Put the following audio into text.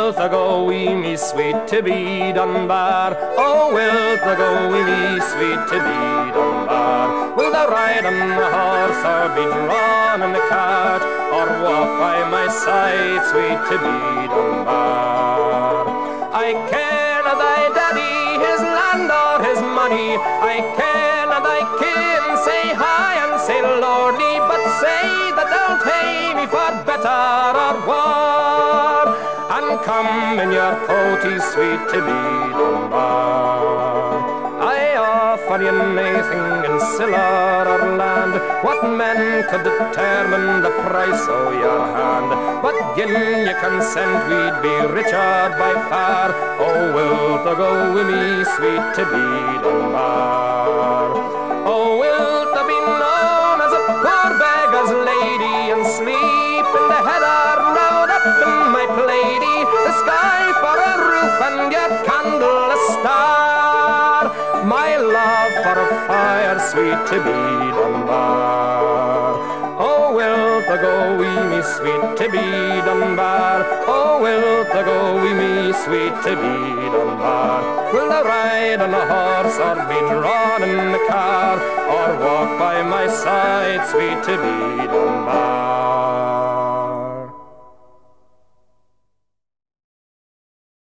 wilt thou go wi me sweet Tibby Dunbar? Oh, wilt thou go wi me sweet Tibby Dunbar? Wilt thou ride on the horse or be drawn in the cart, or walk by my side, sweet Tibby Dunbar? I care not thy daddy, his land or his money, I care not thy kin, say high and say lordly, but say that thou'lt hae me for better or war, and come in your coatie, sweet Tibby Dunbar. I offer you naething in siller or land, what men could determine the price o' your hand, but gin ye consent we'd be richer by far. Oh, wilt thou go wi me, sweet Tibby Dunbar? Oh, wilt thou be known as a poor beggar's lady, and sleep in the heather round up in my plaidy, the sky for a roof and your candle a star, my love for a fire, sweet Tibby Dunbar? Oh, wilt thou go wi me, sweet Tibby Dunbar? Oh, wilt thou go wi me, sweet Tibby Dunbar? Will thou ride on a horse or be drawn in the car, or walk by my side, sweet Tibby Dunbar?